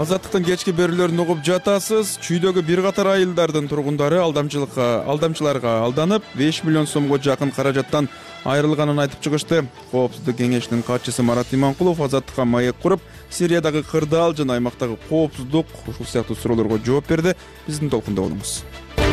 Азаттыктын кечки берүүлөрүн угуп жатасыз. Чүйдөгү бир катар айылдардын тургундары алдамчыларга алданып 5 миллион сомго жакын каражаттан айрылганын айтып чыгышты. Коопсуздук кеңешинин катчысы Марат Иманкулов азаттыкка маек куруп, Сириядагы кырдаал жана аймактагы коопсуздук ушул сыяктуу суроолорго жооп берди. Биздин толкунда болуңуз.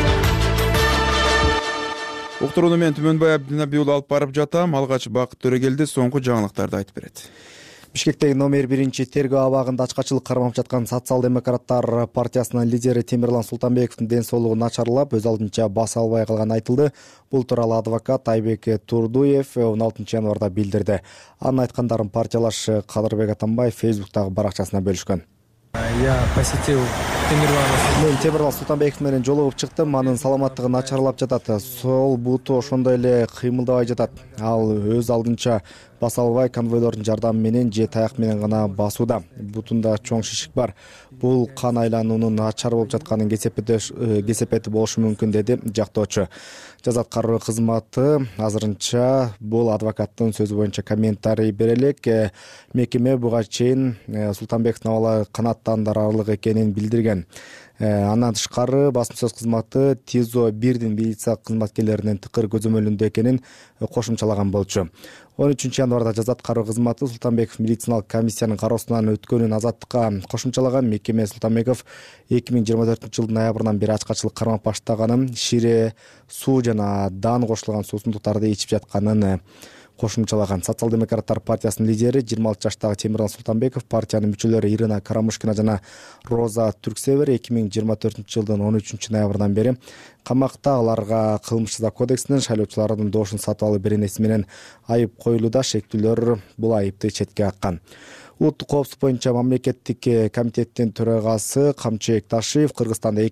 Уктурууну мен Түмөнбай Абдинабиулу алып барып жатам. Алгач Бакыт Төрөгелди соңку жаңылыктарды айтып берет. Бишкектеги номер 1 тергөө абагында ачкачылык кармап жаткан социал-демократтар партиясынын лидери Темирлан Султанбековдун ден соолугу начарлап, өз алдынча баса албай калганы айтылды. Бул тууралуу адвокат Айбек Турдуев 16 январда билдирди. Анын айткандарын партиялаш Кадырбек Атамбаев Фейсбуктагы баракчасына бөлүшкөн. Я посетил Темирлана. Мен Темирлан Султанбеков менен жолугуп чыктым. Анын саламаттыгы начарлап жатат. Сол буту ошондой эле кыймылдабай жатат. Ал өз алдынча баса албай конвойлордун жардамы менен же таяк менен гана басууда. Бутунда чоң шишик бар. Бул кан айлануунун начар болуп жатканын кесепети болушу мүмкүн, деди жактоочу. Жазат кароо кызматы азырынча бул адвокаттын сөзү боюнча комментарий бере элек. Мекеме буга чейин Султанбековдун абалы канааттандарарлык экенин билдирген. Андан тышкары басма сөз кызматы ТИЗО 1дин милиция кызматкерлеринин тыкыр көзөмөлүндө экенин кошумчалаган болчу. 13 январда жазат кароо кызматы Султанбеков медициналык комиссиянын кароосунан өткөнүн азаттыкка кошумчалаган. Мекеме Султанбеков 2024-жылдын ноябрынан бери ачкачылык кармап баштаганын, шире, суу жана дан кошулган суусундуктарды ичип жатканын кошумчалаган. Социал-демократтар партиясынын лидери 26 жаштагы Темирлан Султанбеков париянын мүчөлөрү Ирина Карамушкина жана Роза Түрксевер 2024-жылдын 13 ноябрынан бери камакта. Аларга кылмыш жаза кодексинин шайлоочулардын доошун сатып алуу беренеси менен айып коюлууда. Шектүүлөр бул айыпты четке каккан. Улуттук коопсуздук боюнча мамлекеттик комитеттин төрагасы Камчыбек Ташиев Кыргызстанда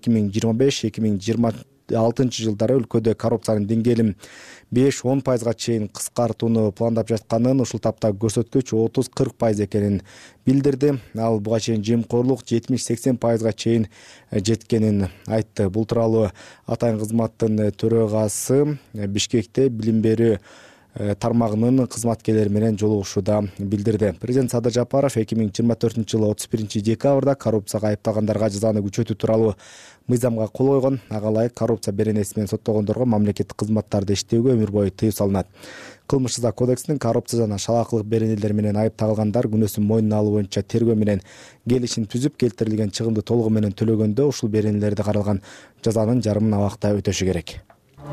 2025-2026 жылдары өлкөдө коррупциянын деңгээлин 5-10% чейин кыскартууну пландап жатканын, ушул тапта көрсөткүч 30-40% экенин билдирди. Ал буга чейин жемкорлук 70-80% чейин жеткенин айтты. Бул тууралуу атайын кызматтын төрагасы Бишкекте билим берүү тармагынын кызматкерлери менен жолугушууда билдирди. Президент Садыр Жапаров 2024-жылы 31 декабрда коррупцияга айыпталгандарга жазаны күчөтүү тууралуу мыйзамга кол койгон. Ага ылайык коррупция беренеси менен соттолгондорго мамлекеттик кызматтарды иштөөгө өмүр бою тыюу салынат. Кылмыш жаза кодексинин коррупция жана шалаакылык беренелер менен айыпталгандар күнөөсүн мойнуна алуу боюнча тергөө менен келишим түзүп, келтирилген чыгымды толугу менен төлөгөндө ушул беренелерди каралган жазанын жарымын абакта өтөшү керек.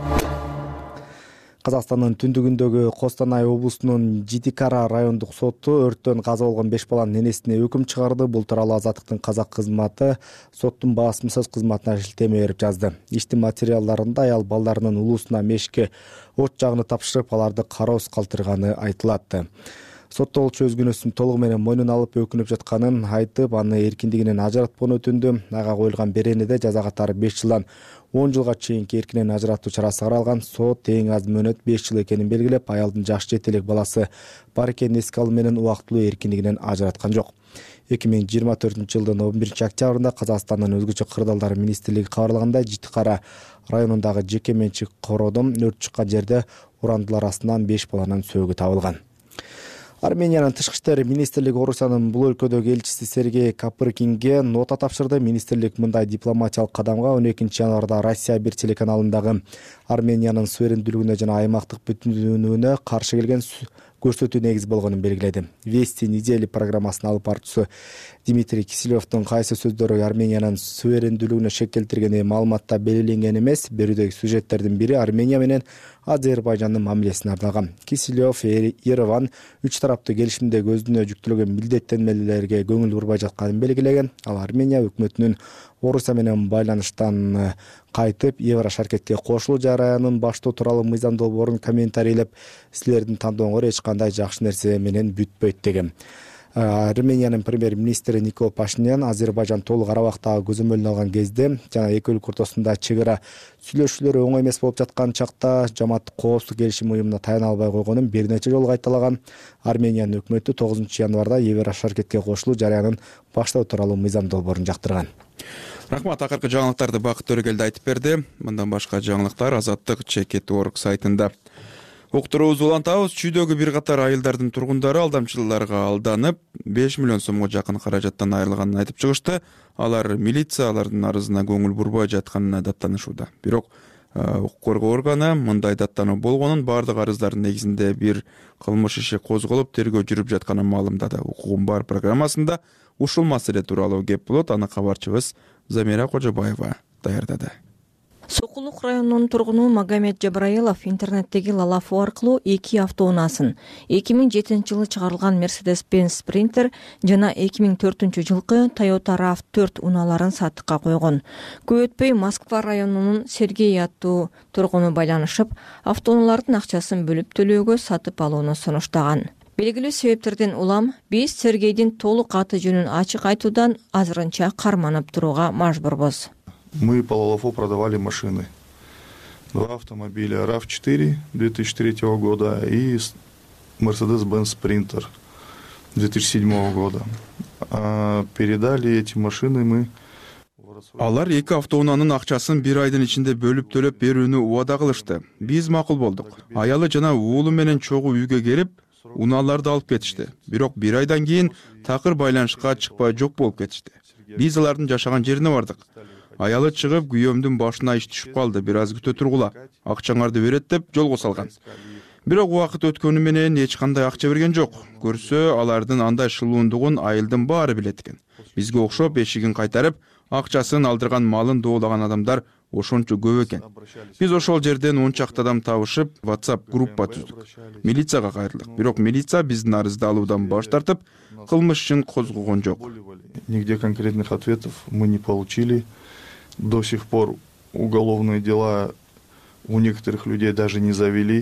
Казакстандын түндүгүндөгү Костанай облусунун Житикара райондук соту өрттөн каза болгон 5 баланын энесине өкүм чыгарды. Бул тууралуу Азаттыктын казак кызматы соттун басма сөз кызматына шилтеме берип жазды. Иштин материалдарында аял балдарынын улуусуна мешке от жагыны тапшырып, аларды кароосуз калтырганы айтылат. Соттолчу өз күнөөсүн толугу менен мойнуна алып өкүнүп жатканын айтып, аны эркиндигинен ажыратканын өтүндү. Ага коюлган беренеде жаза катары 5 жылдан 10 жылга чейинки эркинен ажыратуу чарасы каралган. Сот эң аз мөөнөт 5 жыл экенин белгилеп, аялдын жаш жетелек баласы бар экенин эске алуу менен убактылуу эркиндигинен ажыраткан жок. 2024-жылдын 11 октябрында Казакстандын өзгөчө кырдаалдары министрлиги кабарлагандай, Житикара районундагы жеке менчик короодон өрт чыккан жерде урандылар астынан 5 баланын сөөгү табылган. Армениянын тышкы иштер министрлиги Орусиянын бул өлкөдөгү элчиси Сергей Капыркинге нота тапшырды. Министрлик мындай дипломатиялык кадамга 12 январда Россия 1 телеканалындагы Армениянын суверендүүлүгүнө жана аймактык бүтүндүгүнө каршы келген көрсөтүү негиз болгонун белгиледи. Вести недели программасынын алып баруучусу Дмитрий Киселевдин кайсы сөздөрү Армениянын суверендүүлүгүнө шек келтиргени маалыматта белгиленген эмес. Берүүдөгү сюжеттердин бири Армения менен Азербайжандын мамилесине арналган. Киселев Ереван 3 тараптуу келишимдеги өзүнө жүктөлгөн милдеттенмелерге көңүл бурбай жатканын белгилеген. Ал Армения өкмөтүнүн Орусия менен байланыштан кайтып, Еврошаркетке кошулуу жараянын баштоо тууралуу мыйзам долбоорун комментарийлеп, силердин тандооңор эч кандай жакшы нерсе менен бүтпөйт деген. Армениянын премьер-министри Никол Пашинян Азербайжан толук Карабактагы көзөмөлүнө алган кезде жана эки өлкө ортосунда чек ара сүйлөшүүлөр оңой эмес болуп жаткан чакта жамааттык коопсуздук келишим уюмуна таяна албай койгонун бир нече жолу кайталаган. Армениянын өкмөтү 9 январда Еврошаркетке кошулуу жараянын баштоо тууралуу мыйзам долбоорун жактырган. Рахмат, акыркы жаңылыктарды Бакыт Төрөгелди айтып берди. Мындан башка жаңылыктар Азаттык Чекет.org сайтында. Уктуруубузду улантабыз. Чүйдөгү бир катар айылдардын тургундары алдамчыларга алданып 5 миллион сомго жакын каражаттан айрылганын айтып чыгышты. Алар милиция алардын арызына көңүл бурбай жатканына даттанышууда. Бирок укук коргоо органы мындай даттануу болгонун, бардык арыздардын негизинде бир кылмыш иши козголуп, тергөө жүрүп жатканын маалымдады. Укугум бар программасында ушул маселе тууралуу кеп болот. Аны кабарчыбыз Замира Кожобаева даярдады. Сокулук районунун тургуну Магомед Жабраилов интернеттеги лалафу аркылуу 2 автоунаасын, 2007-жылы чыгарылган Mercedes-Benz Sprinter жана 2004-жылкы Toyota RAV4 унааларын сатыкка койгон. Көп өтпөй Москва районунун Сергей аттуу тургуну байланышып, автоунаалардын акчасын бөлүп төлөөгө сатып алууну сунуштаган. Белгилүү себептерден улам биз Сергейдин толук аты жөнүн ачык айтуудан азырынча карманып турууга мажбурбуз. Мы по Лалафу продавали машины. 2 автомобиля RAV4 2003 года и Mercedes-Benz Sprinter 2007 года. Передали эти машины мы... Алар 2 автоунаанын акчасын 1 айдын ичинде бөлүп төлөп берүүнү убада кылышты. Биз макул болдук. Аялы жана уулу менен чогуу үйгө келип, унааларды алып кетишти. Бирок 1 айдан кийин такыр байланышка чыкпай жок болуп кетишти. Биз алардын жашаган жерине бардык. Аялы чыгып, күйөөмдүн башына иш түшүп калды. Бир аз күтө тургула. Акчаңарды берет деп жолго салган. Бирок убакыт өткөнү менен эч кандай акча берген жок. Көрсө, алардын андай шылуундугун айылдын баары билет экен. Бизге окшоп эшигин кайтарып, акчасын алдырган, малын доолаган адамдар ошончо көп экен. Биз ошол жерден 10 чакты адам табышып, WhatsApp группа түздүк. Милицияга кайрылдык. Бирок милиция биздин арызды алуудан баш тартып, кылмыш ишин козгогон жок. Нигде конкретных ответов мы не получили. До сих пор уголовные дела у некоторых людей даже не завели,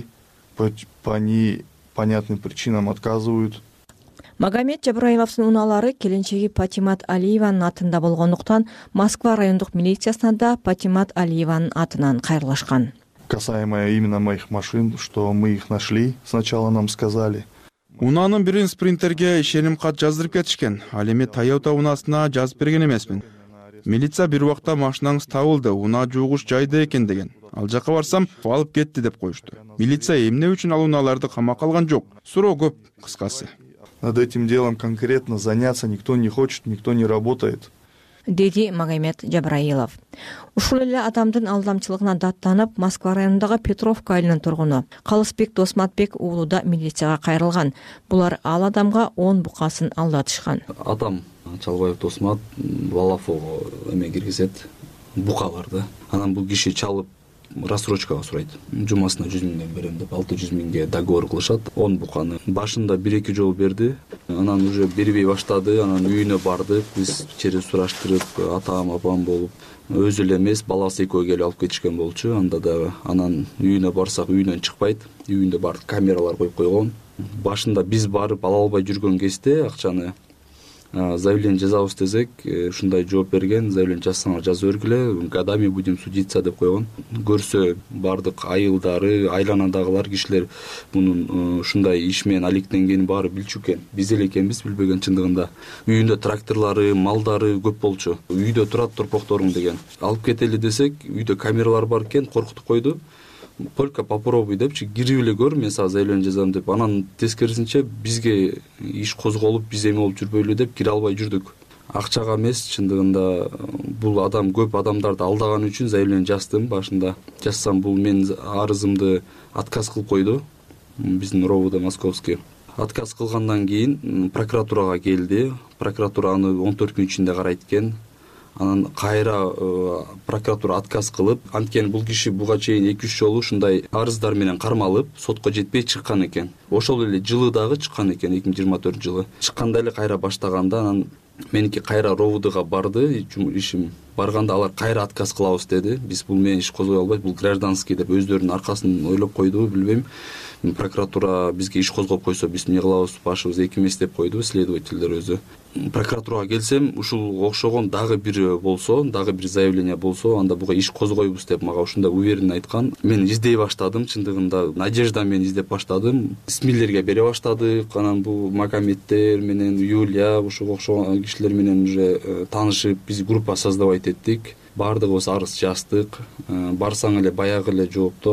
по непонятным причинам отказывают. Магомед Жабраиловдун унаалары келинчеги Патимат Алиеванын атында болгондуктан Москва райондук милициясына да Патимат Алиеванын атынан кайрылышкан. Касаемо именно моих машин, что мы их нашли, сначала нам сказали. Унаанын бирин Спринтерге ишеним кат жаздырып кетишкен. Ал эми Toyota унаасына жазып берген эмесмин. Милиция бир убакта машинаңыз табылды, унаа жуугуш жайда экен деген. Ал жака барсам, алып кетти деп коюшту. Милиция эмне үчүн ал унааларды камакка алган жок? Суроо көп, кыскасы. Над этим делом конкретно заняться никто не хочет, никто не работает. Деди Магомед Жабраилов. Ушул эле адамдын алдамчылыгына даттанып, Москва районундагы Петровка айылынын тургуну Калысбек Досматбек уулу да милицияга кайрылган. Булар ал адамга 10 букасын алдатышкан. Адам Чалбаев Досмат Лалафого эме киргизет, букаларды. Анан бул киши чалып рассрочкага сурайт. Жумасына 100 миңден берем деп 600 миңге договор кылышат. 10 буканы. Башында 1-2 жолу берди. Анан уже бербей баштады. Анан үйүнө бардык. Биз чери сураштырып, атам, апам болуп, өзү эле эмес, баласы экөө келип алып кетишкен болчу. Анда дагы анан үйүнө барсак үйүнөн чыкпайт. Үйүндө бар камералар коюп койгон. Башында биз барып ала албай жүргөн кезде акчаны заявление жазабыз десек, ушундай жооп берген, заявление жазсаңар жазып бергиле, годами будем судиться деп койгон. Көрсө бардык айылдары, айланадагылар кишилер мунун ушундай иш менен алектенгенин баары билчү экен. Биз эле экенбиз билбеген чындыгында. Үйүндө тракторлары, малдары көп болчу. Үйдө турат торпокторуң деген. Алып кетели десек, үйдө камералар бар экен, коркутуп койду. Только попробуй депчи, кирип эле көр, мен сага заявление жазам деп. Анан тескерисинче бизге иш козголуп, биз эме болуп жүрбөйлү деп кире албай жүрдүк. Акчага эмес, чындыгында бул адам көп адамдарды алдаган үчүн заявление жаздым башында. Жазсам бул мен арызымды отказ кылып койду. Биздин РОВД Московский. Отказ кылгандан кийин прокуратурага келди. Прокуратура аны 14 күн ичинде карайт экен. Анан кайра прокуратура отказ кылып, анткени бул киши буга чейин 2-3 жолу ушундай арыздар менен кармалып, сотко жетпей чыккан экен. Ошол эле жылы дагы чыккан экен, 2024 жылы. Чыкканда эле кайра баштаганда анан меники кайра РОВДга барды, ишим барганда алар кайра отказ кылабыз деди. Биз бул менен иш козгой албайт, бул гражданский деп өздөрүнүн аркасын ойлоп койду, билбейм. Прокуратура бизге иш козгоп койсо биз эмне кылабыз, башыбыз эки эмес деп койду следовательдер өзү. Прокуратурага келсем, ушул окшогон дагы бир болсо, дагы бир заявление болсо, анда буга иш козгойбуз деп мага ушундай уверенно айткан. Мен издей баштадым, чындыгында надежда менен издеп баштадым. СМИлерге бере баштадык. Анан бул Магомедтер менен Юлия, ушуга окшогон кишилер менен уже таанышып, биз группа создавать эттик. Бардыгыбыз арыз жаздык. Барсаң эле баягы эле жооптор.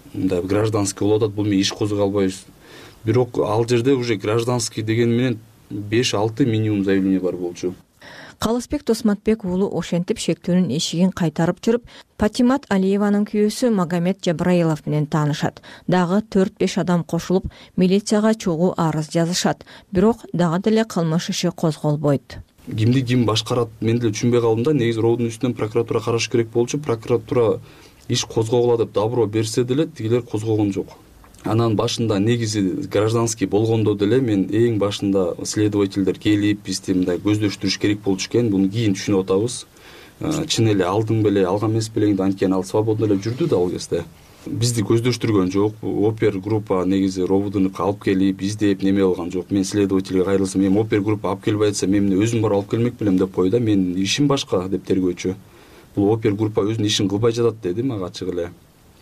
мындай гражданский болуп атат, бул мен иш козгой албайбыз. Бирок ал жерде уже гражданский деген менен 5-6 минимум заявление бар болчу. Калысбек Тосматбек уулу ошентип шектөөнүн эшигин кайтарып жүрүп, Патимат Алиеванын күйөөсү Магомед Жабраилов менен таанышат. Дагы 4-5 адам кошулуп, милицияга чогуу арыз жазышат. Бирок дагы деле кылмыш иши козголбойт. Кимди ким башкарат, мен деле түшүнбөй калдым да. Негизи роодун үстүнөн прокуратура караш керек болчу. Прокуратура иш козгогула деп добро берсе деле тигилер козгогон жок. Анан башында негизи гражданский болгондо деле мен эң башында следовательдер келип бизди мындай көздөштүрүш керек болчу экен. Буну кийин түшүнүп атабыз. Чын эле алдың беле, алган эмес белең, анткени ал свободно эле жүрдү да ал кезде. Бизди көздөштүргөн жок. Опер группа негизи ровудун алып келип издеп неме кылган жок. Мен следовательге кайрылсам, мен опер группа алып келбей атса, мен өзүм барып алып келмек белем деп койду. Мен ишим башка деп тергөөчү. Бул опер группа өзүнүн ишин кылбай жатат деди мага ачык эле.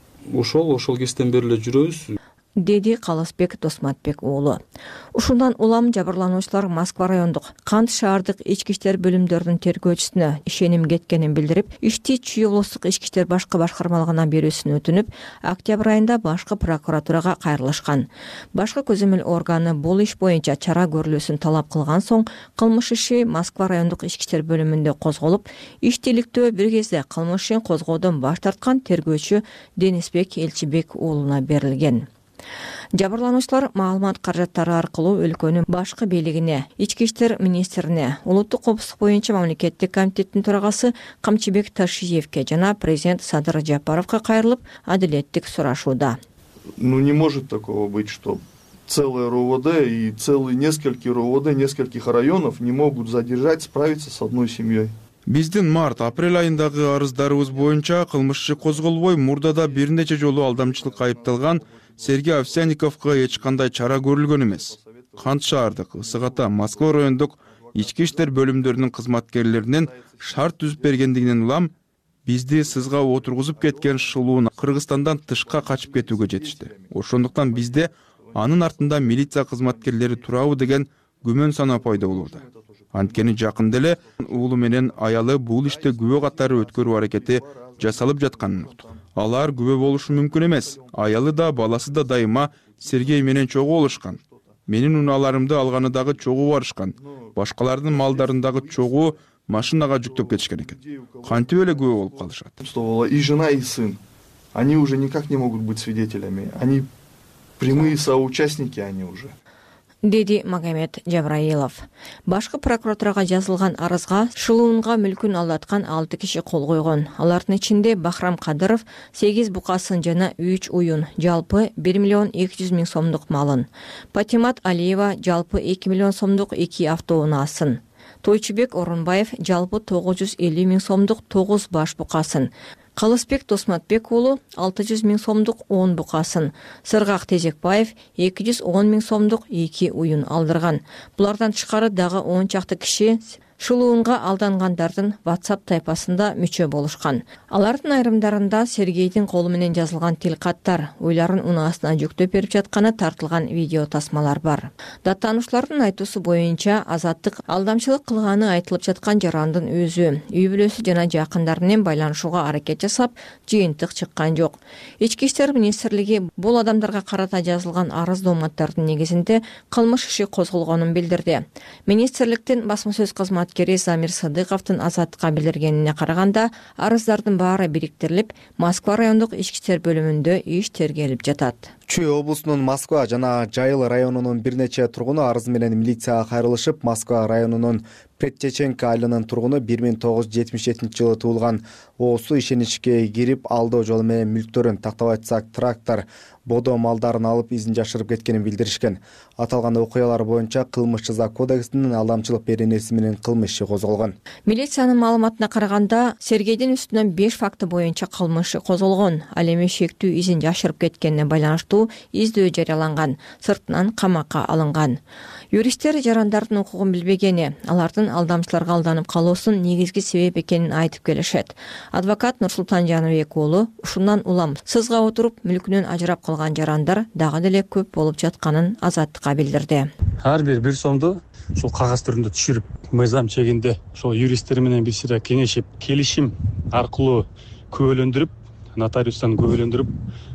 Ошол кезден бери эле жүрөбүз, деди Калысбек Тосматбек уулу. Ушундан улам жабырлануучулар Москва райондук Кант шаардык ички иштер бөлүмдөрүнүн тергөөчүсүнө ишеним кеткенин билдирип, ишти Чүй облустук ички иштер башкы башкармалыгына берүүсүн өтүнүп, октябрь айында башкы прокуратурага кайрылышкан. Башкы көзөмөл органы бул иш боюнча чара көрүлүүсүн талап кылган соң, кылмыш иши Москва райондук ички иштер бөлүмүндө козголуп, иштиликтөө бир кезде кылмыш ишин козгоодон баш тарткан тергөөчү Денисбек Элчибек уулуна берилген. Жабырлануучулар маалымат каражаттары аркылуу өлкөнүн башкы бийлигине, ички иштер министрине, улуттук коопсуздук боюнча мамлекеттик комитеттин төрагасы Камчыбек Ташиевке жана президент Садыр Жапаровго кайрылып, адилеттик сурашууда. Не может такого быть, что целое РОВД и целые несколько РОВД нескольких районов не могут задержать, справиться с одной семьей. Биздин март-апрель айындагы арыздарыбыз боюнча кылмыш иши козголбой, мурдада бир нече жолу алдамчылыкка айыпталган Сергей Овсянниковго эч кандай чара көрүлгөн эмес. Кант шаардык, Ысык Ата, Москва райондук ички иштер бөлүмдөрүнүн кызматкерлеринин шарт түзүп бергендигинен улам бизди сызга отургузуп кеткен шылуун Кыргызстандан тышка качып кетүүгө жетишти. Ошондуктан бизде анын артында милиция кызматкерлери турабы деген күмөн сана пайда болууда. Анткени жакында эле уулу менен аялы бул иште күбө катары өткөрүү аракети жасалып жатканын уктук. Алар күбө болушу мүмкүн эмес. Аялы да, баласы да дайыма Сергей менен чогуу болушкан. Менин унааларымды алганы дагы чогуу барышкан. Башкалардын малдарын дагы чогуу машинага жүктөп кетишкен экен. Кантип эле күбө болуп калышат. И жена, и сын. Они уже никак не могут быть свидетелями. Они прямые соучастники, они уже. Деди Магомед Жабраилов. Башкы прокуратурага жазылган арызга шылуунга мүлкүн алдаткан 6 киши кол койгон. Алардын ичинде Бахрам Кадыров 8 букасын жана 3 уюн, жалпы 1 миллион 200 миң сомдук малын. Патимат Алиева жалпы 2 миллион сомдук 2 автоунаасын. Тойчубек Орунбаев жалпы 950 миң сомдук 9 баш букасын. Калысбек Тосматбек уулу 600 миң сомдук 10 букасын, Сыргак Тезекбаев 210 миң сомдук 2 уюн алдырган. Булардан тышкары дагы 10 чакты киши шылуунга алдангандардын WhatsApp тайпасында мүчө болушкан. Алардын айрымдарында Сергейдин колу менен жазылган тил каттар, уйларын унаасына жүктөп берип жатканы тартылган видео тасмалар бар. Даттануучулардын айтуусу боюнча азаттык алдамчылык кылганы айтылып жаткан жарандын өзү, үй бүлөсү жана жакындары менен байланышууга аракет жасап, жыйынтык чыккан жок. Ички иштер министрлиги бул адамдарга карата жазылган арыз дооматтардын негизинде кылмыш иши козголгонун билдирди. Министрликтин басма сөз кызматы Замир Садыковдун азаттыкка билдиргенине караганда, арыздардын баары бириктирилип, Москва райондук ички иштер бөлүмүндө иш тергелип жатат. Чүй облусунун Москва жана Жайыл районунун бир нече тургуну арыз менен милицияга кайрылышып, Москва районунун Предчеченко айылынын тургуну 1977-жылы туулган оосу ишеничке кирип, алдоо жолу менен мүлктөрүн, тактап айтсак трактор, бодо малдарын алып изин жашырып кеткенин билдиришкен. Аталган окуялар боюнча кылмыш жаза кодексинин алдамчылык беренеси менен кылмыш иши козголгон. Милициянын маалыматына караганда, Сергейдин үстүнөн 5 факты боюнча кылмыш иши козголгон. Ал эми шектүү изин жашырып кеткенине байланыштуу издөө жарыяланган, сыртынан камакка алынган. Юристтер жарандардын укугун билбегени, алардын алдамчыларга алданып калуусунун негизги себеп экенин айтып келишет. Адвокат Нурсултан Жаныбек уулу ушундан улам сызга отуруп мүлкүнөн ажырап калган жарандар дагы деле көп болуп жатканын азаттыкка билдирди. Ар бир сомду ушул кагаз түрүндө түшүрүп, мыйзам чегинде ошол юристтер менен биз кеңешип, келишим аркылуу күбөлөндүрүп, нотариустан күбөлөндүрүп,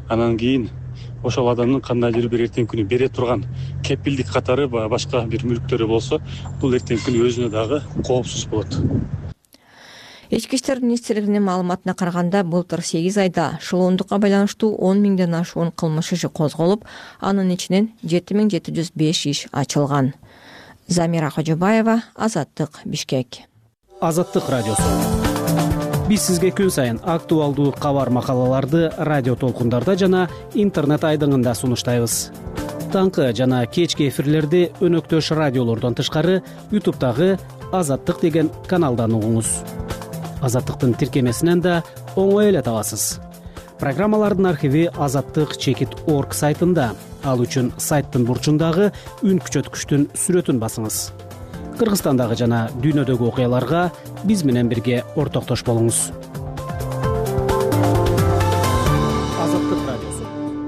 анан кийин ошол адамдын кандайдыр бир эртеңки күнү бере турган кепилдик катары башка бир мүлктөрү болсо, бул эртеңки күнү өзүнө дагы коопсуз болот. Ички иштер министрлигинин маалыматына караганда, былтыр 8 айда шылуундукка байланыштуу 10 миңден ашуун кылмыш иши козголуп, анын ичинен 7705 иш ачылган. Замира Хожобаева, Азаттык, Бишкек. Азаттык радиосу. Биз сизге күн сайын актуалдуу кабар макалаларды радио толкундарда жана интернет айдыңында сунуштайбыз. Таңкы жана кечки эфирлерди өнөктөш радиолордон тышкары YouTube'дагы Азаттык деген каналдан угуңуз. Азаттыктын тиркемесинен да оңой эле табасыз. Программалардын архиви azattik.org сайтында. Ал үчүн сайттын бурчундагы үн күчөткүчтүн сүрөтүн басыңыз. Кыргызстандагы жана дүйнөдөгү окуяларга биз менен бирге ортоктош болуңуз. Азаттык радиосу.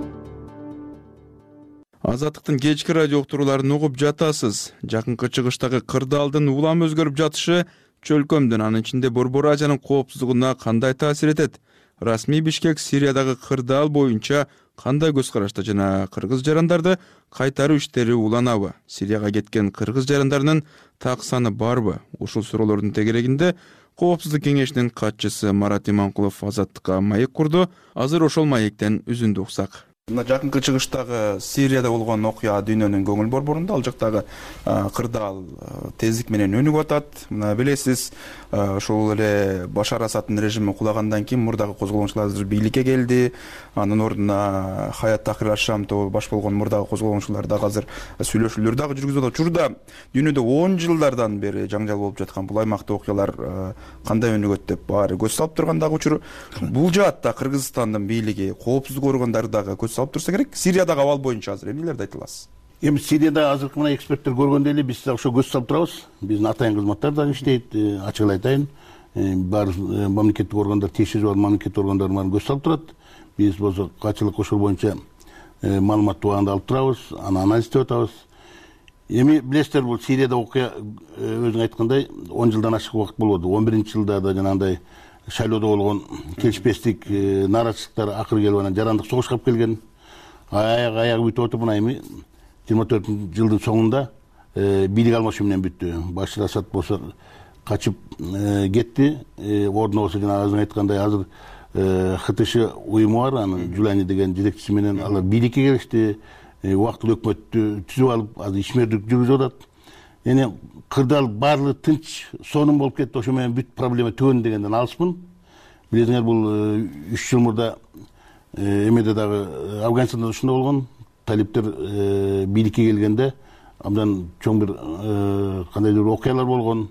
Азаттыктын кечки радио уктурууларын угуп жатасыз. Жакынкы чыгыштагы кырдаалдын улам өзгөрүп жатышы чөлкөмдүн, анын ичинде Борбор Азиянын коопсуздугуна кандай таасир этет? Расмий Бишкек Сириядагы кырдаал боюнча кандай көз карашта жана кыргыз жарандарды кайтаруу иштери уланабы? Сирияга кеткен кыргыз жарандарынын так саны барбы? Ушул суроолордун тегерегинде Коопсуздук кеңешинин катчысы Марат Иманкулов Азаттыкка маек курду. Азыр ошол маектен үзүндү уксак. Мына жакынкы чыгыштагы Сирияда болгон окуя дүйнөнүн көңүл борборунда, ал жактагы кырдаал тездик менен өнүгүп атат. Мына билесиз, ошол эле Башар Асаддын режими кулагандан кийин мурдагы козголоңчулар азыр бийликке келди. Анын ордуна Хаят Тахрир аш-Шам тобу баш болгон мурдагы козголоңчулар дагы азыр сүйлөшүүлөр дагы жүргүзүп атат. Учурда дүйнөдө 10 жылдардан бери жаңжал болуп жаткан бул аймакта окуялар кандай өнүгөт деп баары көз салып турган дагы учур. Бул жаатта Кыргызстандын бийлиги, коопсуздук органдары дагы көз салып турса керек. Сириядагы абал боюнча азыр эмнелерди айта аласыз? Эми Сирияда азыркы мына эксперттер көргөндөй эле биз ошо көз салып турабыз. Биздин атайын кызматтар дагы иштейт, ачык эле айтайын. Бар мамлекеттик органдар, тиешеси бар мамлекеттик органдар көз салып турат. Биз болсо качылык ошол боюнча маалымат убагында алып турабыз, аны анализдеп атабыз. Эми билесиздер, бул Сирияда окуя өзүң айткандай 10 жылдан ашык убакыт болду. 11-жылда да жанагындай шайлоодо болгон келишпестик, нааразычылыктар акыры келип анан жарандык согушка алып келген. Аягы бүтүп отуруп, мына эми 24-жылдын соңунда бийлик алмашуу менен бүттү. Башар Асад болсо качып кетти. Ордуна болсо жана өзүң айткандай азыр ХТШ уюму бар, анын Жулани деген жетекчиси менен алар бийликке келишти. Убактылуу өкмөттү түзүп алып, азыр ишмердик жүргүзүп атат. Эми кырдаал баардыгы тынч, сонун болуп кетти. Ошо менен бүт проблема түгөн дегенден алыспын. Билесиңер, бул 3 жыл мурда эмеде дагы Афганистанда ушундай болгон. Талиптер бийликке келгенде абдан чоң бир кандайдыр окуялар болгон.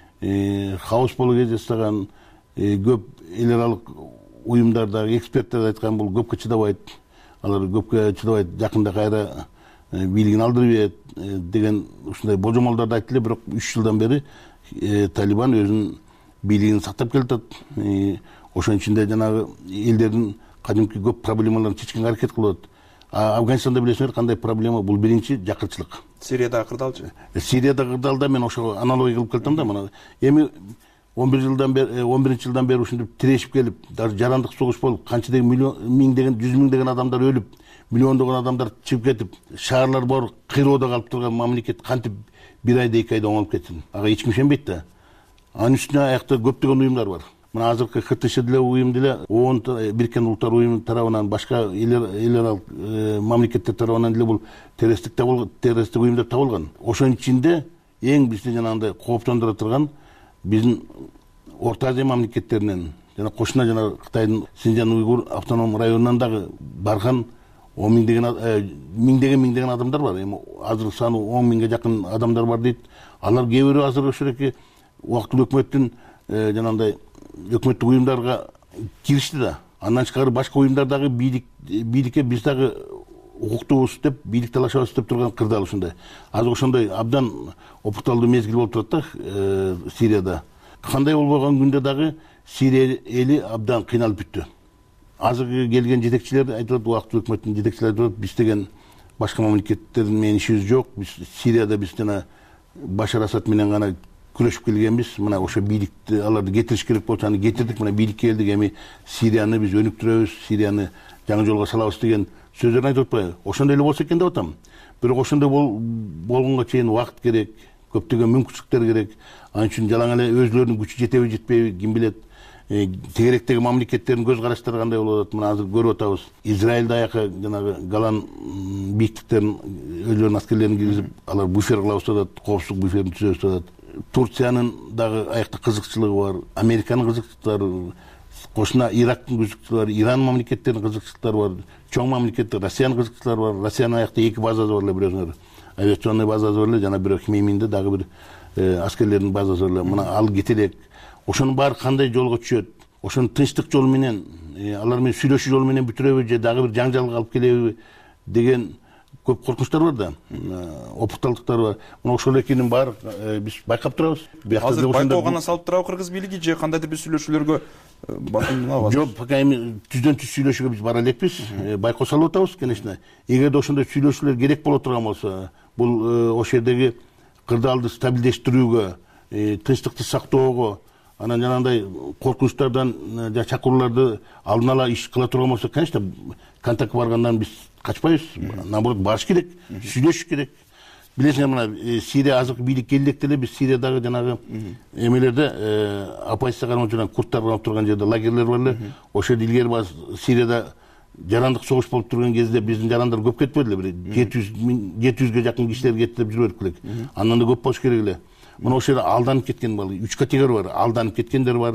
Хаос болуу кездестаган, көп эл аралык уюмдардагы эксперттер айткан, бул көпкө чыдабайт. Алар көпкө чыдабайт, жакында кайра бийлигин алдырып деген ушундай божомолдорду айтты эле. Бирок 3 жылдан бери Талибан өзүнүн бийлигин сактап келатат. Ошонун ичинде жанагы элдердин кадимки көп проблемаларын чечкенге аракет кылып атат. Афганистанда билесиңер кандай проблема? Бул биринчи жакырчылык. Сириядагы кырдаалчы? Сириядагы кырдаалда мен ошо аналогия кылып келатам да. Мына эми 11-жылдан бери ушинтип тирешип келип, даже жарандык согуш болуп, канча деген миң деген, 100 миң деген адамдар өлүп, миллиондогон адамдар чыгып кетип, шаарлар бар кыйроодо калып турган мамлекет кантип 1 айда 2 айда оңолуп кетсин? Ага эч ким ишенбейт да. Анын үстүнө аякта көптөгөн уюмдар бар. Мына азыркы ХТШ деле уюм деле, ООН Бириккен Улуттар уюму тарабынан, башка эл аралык мамлекеттер тарабынан деле бул террористтик уюм деп табылган. Ошонун ичинде эң бизди жанагындай кооптондура турган биздин Орто Азия мамлекеттеринен жана кошуна жана Кытайдын Синжан Уйгур автоном районунан дагы барган 10 миң деген адамдар бар. Эми азыр саны 10 миңге жакын адамдар бар дейт. Алар кээ бирөө азыр ошондой убактылуу өкмөттүн жанагындай өкмөттүк уюмдарга киришти да. Андан тышкары башка уюмдар дагы бийликке биз дагы укуктуубуз деп, бийлик талашабыз деп турган кырдаал ушундай. Азыр ошондой абдан опурталдуу мезгил болуп турат да Сирияда. Кандай болбогон күндө дагы Сирия эли абдан кыйналып бүттү. Азыр келген жетекчилер айтат, убактылуу өкмөттүн жетекчилери айтат, биз деген башка мамлекеттердин менен ишибиз жок. Биз Сирияда биз жана Башар Асад менен гана күрөшүп келгенбиз. Мына ошо бийликти аларды кетириш керек болчу, аны кетирдик. Мына бийликке келдик. Эми Сирияны биз өнүктүрөбүз, Сирияны жаңы жолго салабыз деген сөздөрүн айтып атпайбы? Ошондой эле болсо экен деп атам. Бирок ошондой болгонго чейин убакыт керек, көптөгөн мүмкүнчүлүктөр керек. Ал үчүн жалаң эле өзлөрүнүн күчү жетеби жетпейби ким билет. Тегеректеги мамлекеттердин көз караштары кандай болуп атат? Мына азыр көрүп атабыз. Израиль аяка жанагы Голан бийиктиктерин өзлөрүнүн аскерлерин киргизип, алар буфер кылабыз деп атат, коопсуздук буферин түзөбүз деп атат. Турциянын дагы аякта кызыкчылыгы бар, Американын кызыкчылыктары, кошуна Ирактын кызыкчылыгы бар, Иран мамлекеттеринин кызыкчылыктары бар, чоң мамлекеттер, Россиянын кызыкчылыгы бар. Россиянын аякта 2 базасы бар эле, бирөөсүнөр авиационный базасы бар эле, жана бирөө Хмеймимде дагы бир аскерлердин базасы бар эле. Мына ал кете элек. Ошонун баары кандай жолго түшөт? Ошону тынчтык жолу менен, алар менен сүйлөшүү жолу менен бүтүрөбү же дагы бир жаңжалга алып келеби деген көп коркунучтар бар да, опукталдыктар бар. Мына ошол экенин баары биз байкап турабыз. Азыр байкоо гана салып турабы кыргыз бийлиги же кандайдыр бир сүйлөшүүлөргө басымдабыз? Жок, пока эми түздөн түз сүйлөшүүгө биз бара элекпиз. Байкоо салып атабыз, конечно. Эгерде ошондой сүйлөшүүлөр керек боло турган болсо, бул ошол жердеги кырдаалды стабилдештирүүгө, тынчтыкты сактоого, анан жанагындай коркунучтардан чакырууларды алдын ала иш кыла турган болсо, конечно, контактка баргандан биз качпайбыз. Наоборот, барыш керек, сүйлөшүш керек. Билесиңер, мына Сирия азыркы бийлик келдик деле, биз Сириядагы жанагы эмелерде оппозиция кармап жүргөн, курттар кармап турган жерде лагерлер бар эле. Ошол жерде илгери Сирияда жарандык согуш болуп турган кезде биздин жарандар көп кетпеди эле, 700ге жакын кишилер кетти деп жүрбөдүк элек. Андан да көп болуш керек эле. Мына ошол жерде алданып кеткен бар, 3 категория бар. Алданып кеткендер бар,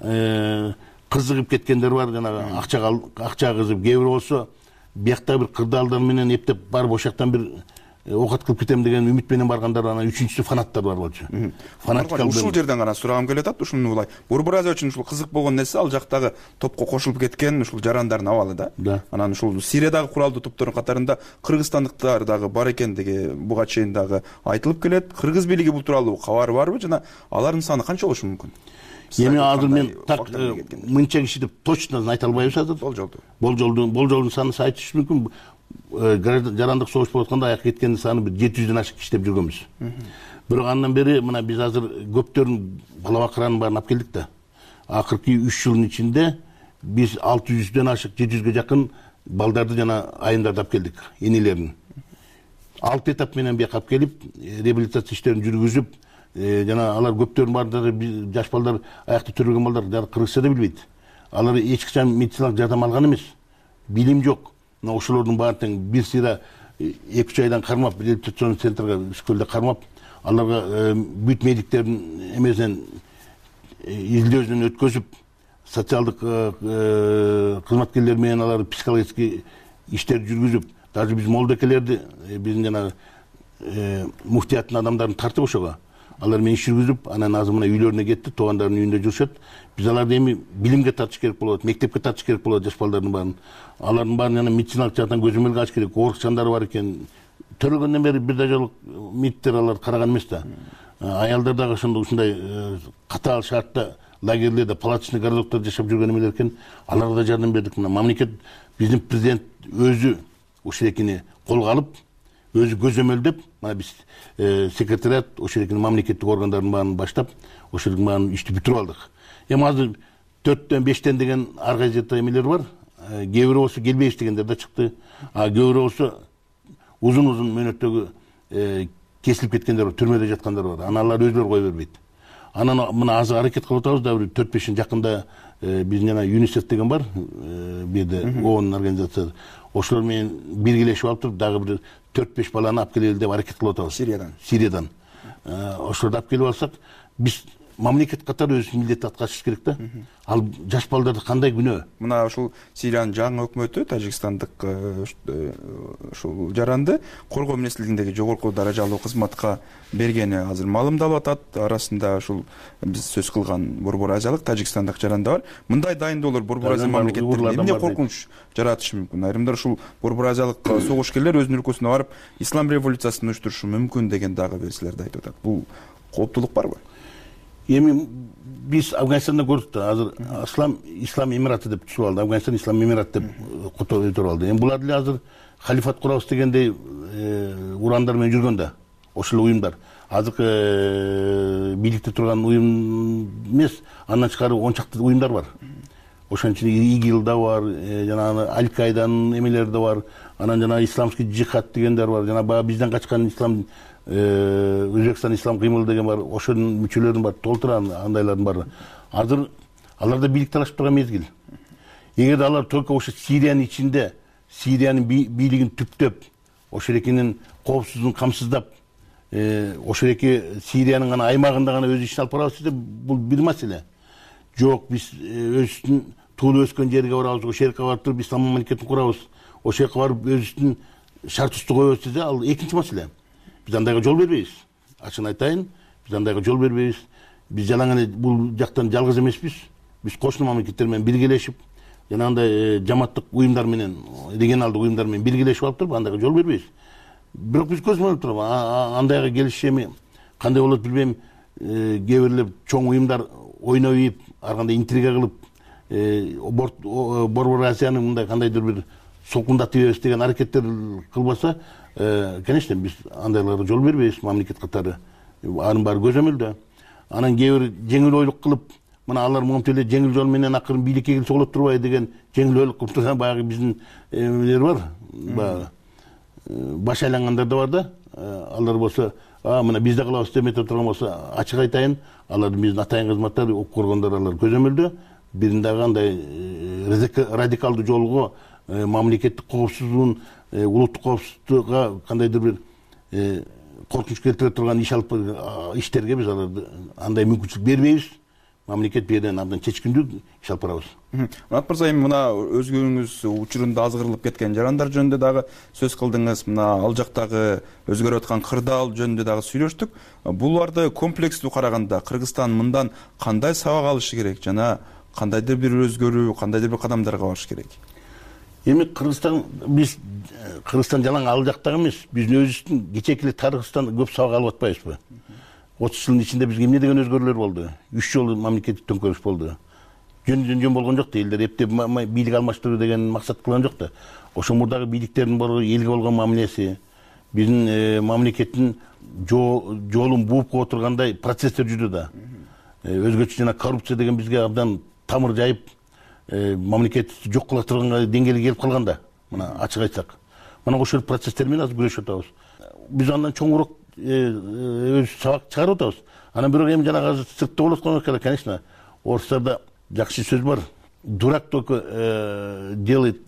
кызыгып кеткендер бар, жанагы акча кызып, кээ бир болсо биякта бир кырдаалдар менен эптеп барып ошоктон бир оокат кылып кетем деген үмүт менен баргандар, анан үчүнчүсү фанаттар бар болчу. Фанатикалдыр. Ушул жерден гана сурагым келип атат. Ушуну булай. Борбор Азия үчүн ушул кызык болгон нерсе ал жактагы топко кошулуп кеткен ушул жарандардын абалы да. Анан ушул Сириядагы куралдуу топтордун катарында кыргызстандыктар дагы бар экендиги буга чейин дагы айтылып келет. Кыргыз бийлиги бул тууралуу кабары барбы жана алардын саны канча болушу мүмкүн? Эми азыр мен так мынча киши деп точно айта албайбыз азыр. Болжолдун санын айтыш мүмкүн. Жарандык согуш болуп атканда аяк кеткендин саны 700дөн ашык киши деп жүргөнбүз. Бирок андан бери мына биз азыр көптөрүн бала бакыранын баарын алып келдик да. Акыркы 3 жылдын ичинде биз 600дөн ашык 700ге жакын балдарды жана айымдарды алып келдик, энелерин. 6 этап менен бияка алып келип, реабилитация иштерин жүргүзүп, жана алар көптөрүнүн баардыгы жаш балдар, аякта төрөлгөн балдар кыргызча да билбейт. Алар эч качан медициналык жардам алган эмес. Билим жок. Мына ошолордун баары тең бир сыйра 2-3 айдан кармап, реабилитацион центрге Үскөлдө кармап, аларга бүт медиктердин эмесинен изилдөөсүнөн өткөзүп, социалдык кызматкерлер менен алар психологический иштер жүргүзүп, даже биз молдокелерди, биздин жанагы муфтияттын адамдарын тартып ошого. Алар менен иш жүргүзүп, анан азыр мына үйлөрүнө кетти, туугандарынын үйүндө жүрүшөт. Биз аларды эми билимге тартыш керек болот, мектепке тартыш керек болот жаш балдардын баарын. Алардын баарын жана медициналык жактан көзөмөлгө алыш керек. Оорукчандары бар экен. Төрөлгөндөн бери бир да жолу медиктер алар караган эмес да. Аялдар дагы ушундай катаал шартта лагерлерде, палаточный городоктор жашап жүргөн эмелер экен. Аларга да жардам бердик. Мына мамлекет, биздин президент өзү ушул экени колго алып, өзү көзөмөлдөп, мына биз секретариат ошол экени мамлекеттик органдардын баарын баштап, ошолдун баарын ишти бүтүрүп алдык. Эми азыр 4төн 5тен деген ар кайсы эмелер бар. Кээ бирөө болсо келбейбиз дегендер да чыкты. Кээ бирөө болсо узун мөөнөттөгү кесилип кеткендер бар, түрмөдө жаткандар бар. Анан алар өзлөрү кое бербейт. Анан мына азыр аракет кылып атабыз да, 4-5 жакында биздин жана ЮНИСЕФ деген бар, бу жерде ООН организациясы. Ошолор менен биргелешип алып туруп, дагы бир 4-5 баланы алып келели деп аракет кылып атабыз. Сириядан. Ошолорду алып келип алсак, биз мамлекет катары өз милдетти аткарыш керек да. Ал жаш балдарды кандай күнөө? Мына ушул Сириянын жаңы өкмөтү тажикстандык ушул жаранды коргоо министрлигиндеги жогорку даражалуу кызматка бергени азыр маалымдалып атат. Арасында ушул биз сөз кылган Борбор Азиялык тажикстандык жаранда бар. Мындай дайындоолор Борбор Азия мамлекеттеринде эмне коркунуч жаратышы мүмкүн? Айрымдар ушул Борбор Азиялык согушкерлер өзүнүн өлкөсүнө барып ислам революциясын уюштурушу мүмкүн деген дагы версияларды айтып атат. Бул кооптулук барбы? Эми биз Афганистанда көрдүк да, азыр Ислам Эмираты деп түшүп алды. Афганистан Ислам Эмираты деп көтөрүп алды. Эми булар деле азыр халифат курабыз дегендей урандар менен жүргөн да. Ошол уюмдар. Азыркы бийликте турган уюм эмес, андан тышкары 10 чакты уюмдар бар. ошонун ичинде ИГИЛ да бар, жанагы Аль-Каиданын эмелери да бар, анан жана исламский джихад дегендер бар, жана баягы бизден качкан ислам Өзбекстан ислам кыймылы деген бар, ошонун мүчөлөрүн бар, толтуран андайлардын баары. Азыр аларда бийлик талашып турган мезгил. Эгерде алар только ошо Сириянын ичинде, Сириянын бийлигин түптөп, ошол экинин коопсуздугун камсыздап, ошол эки Сириянын гана аймагында гана өз ишин алып барабыз десе, бул бир маселе. Жок, биз өзүбүздүн туулуп өскөн жерге барабыз, ошол жерге барып туруп ислам мамлекетин курабыз, ошол жака барып өзүбүздүн шартыбызды коебуз десе, ал экинчи маселе. Биз андайга жол бербейбиз. Ачыгын айтайын, биз андайга жол бербейбиз. Биз жалаң эле бул жактан жалгыз эмеспиз. Биз кошуна мамлекеттер менен биргелешип, жанагындай жаматтык уюмдар менен, регионалдык уюмдар менен биргелешип алып туруп, андайга жол бербейбиз. Бирок биз көз көрүп туруп, андайга келишеми кандай болот билбейм, кээ бирлер чоң уюмдар ойноп, ар кандай интрига кылып, Борбор Азиянын мындай кандайдыр бир солкундатып ийбиз деген аракеттер кылбаса, конечно, биз андайларга жол бербейбиз мамлекет катары. Анын баары көзөмөлдө. Анан кээ бир жеңил ойлук кылып, мына алар монтип эле жеңил жол менен акырын бийликке келсе болот турбайбы деген жеңил ойлук кылып турган баягы биздин эмелер бар. Баягы баш айлангандар да бар да. Алар болсо, мына биз да кылабыз деп этип турган болсо, ачык айтайын, алар биздин атайын кызматтар, ок коргондор алар көзөмөлдө. Бирин дагы андай радикалдуу жолго мамлекеттик коопсуздугун, улуттук коопсуздукка кандайдыр бир коркунуч келтире турган иштерге биз аларды андай мүмкүнчүлүк бербейбиз. Мамлекет бул жерден абдан чечкиндүү иш алып барабыз. Мурат мырза, эми мына өзгөңүз учурунда азгырылып кеткен жарандар жөнүндө дагы сөз кылдыңыз. Мына ал жактагы өзгөрүп аткан кырдаал жөнүндө дагы сүйлөштүк. Буларды комплекстүү караганда Кыргызстан мындан кандай сабак алышы керек жана кандайдыр бир өзгөрүү, кандайдыр бир кадамдарга барыш керек? Эми Кыргызстан жалаң ал жактагы эмес, биздин өзүбүздүн кечээки тарыхыбыздан көп сабак алып атпайбызбы? 30 жылдын ичинде бизге эмне деген өзгөрүүлөр болду? 3 жолу мамлекеттик төңкөрүш болду. Жөн болгон жок да, элдер эптеп бийлик алмаштыруу деген максат кылган жок да. Ошо мурдагы бийликтердин элге болгон мамилеси, биздин мамлекеттин жолун бууп кое тургандай процесстер жүрдү да. Өзгөчө жана коррупция деген бизге абдан тамыр жайып, мамлекетти жок кыла турган деңгээлге келип калган да. Мына ачык айтсак. Мына ошол процесстер менен азыр күрөшүп атабыз. Биз андан чоңураак өз сабак чыгарып атабыз. Анан бирок эми жанагы азыр сыртта болуп аткан экенин, конечно, орустарда жакшы сөз бар. Дурак только делает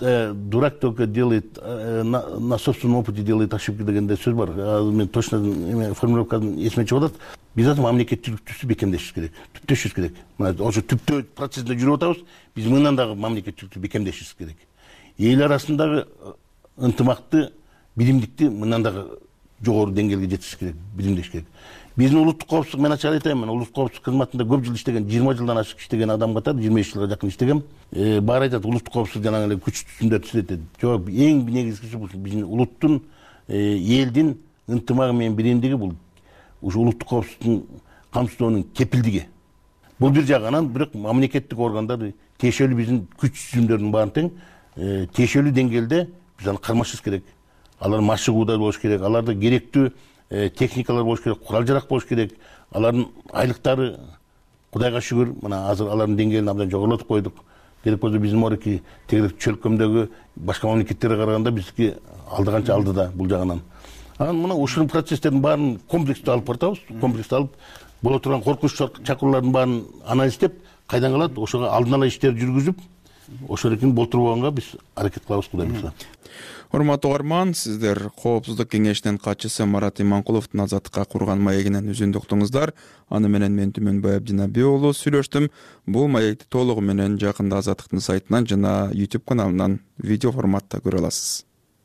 на собственном опыте делает ошибки дегенде сөз бар. Мен точно формулировкасын эсиме чыгып атат. Биз азыр мамлекеттүүлүктү бекемдешибиз керек, түптөшүбүз керек. Мына ошо түптөө процессинде жүрүп атабыз. Биз мындан дагы мамлекеттүүлүктү бекемдешибиз керек. Эл арасындагы ынтымакты, билимдикти мындан дагы жогору деңгээлге жеткизиш керек, билимдеш керек. Биздин улуттук коопсуздук, мен ачык айтайын, мен улуттук коопсуздук кызматында көп жыл иштеген, 20 жылдан ашык иштеген адам катары, 25 жылга жакын иштегем. Баары айтат, улуттук коопсуздук жанагы эле күч түзүмдөр түзөт. Жок, эң негизгиси бул биздин улуттун, элдин ынтымагы менен биримдиги, бул ушу улуттук коопсуздуктун камсыздоонун кепилдиги. Бул бир жагынан, бирок мамлекеттик органдар тиешелүү биздин күч түзүмдөрдүн баарын тең тиешелүү деңгээлде биз аны кармашыбыз керек. Алар машыгууда болуш керек, аларда керектүү техникалар болуш керек, курал-жарак болуш керек. Алардын айлыктары, Кудайга шүгүр, мына азыр алардын деңгээлин абдан жогорулатып койдук. Керек болсо биздин морки тегерек чөлкөмдөгү башка мамлекеттерге караганда бизги алдыганча алды да бул жагынан. Анан мына ушул процесстердин баарын комплекстүү алып баратабыз. Комплекстүү алып боло турган коркунуч чакыруулардын баарын анализдеп, кайдан калат, ошого алдын ала иштер жүргүзүп, ошол экин болтурбаганга биз аракет кылабыз, Кудай буйрса. Урматтуу угарман, сиздер Коопсуздук кеңешинин катчысы Марат Иманкуловдун азаттыкка курган маегинен үзүндү уктуңуздар. Аны менен мен Түмөнбай Абдинабий уулу сүйлөштүм. Бул маекти толугу менен жакында Азаттыктын сайтынан жана YouTube каналынан видео форматта көрө аласыз.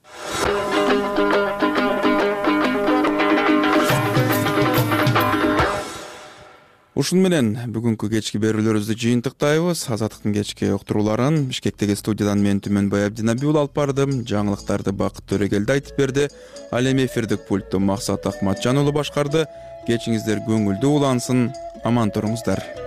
Ушун менен бүгүнкү кечки берүүлөрүбүздү жыйынтыктайбыз. Азаттыктын кечки уктурууларын Бишкектеги студиядан мен Түмөнбай Абдинабий уулу алып бардым. Жаңылыктарды Бакыт Төрөгелди айтып берди. Ал эми эфирдик пультту Максат Акматжан уулу башкарды. Кечиңиздер көңүлдүү улансын, аман туруңуздар.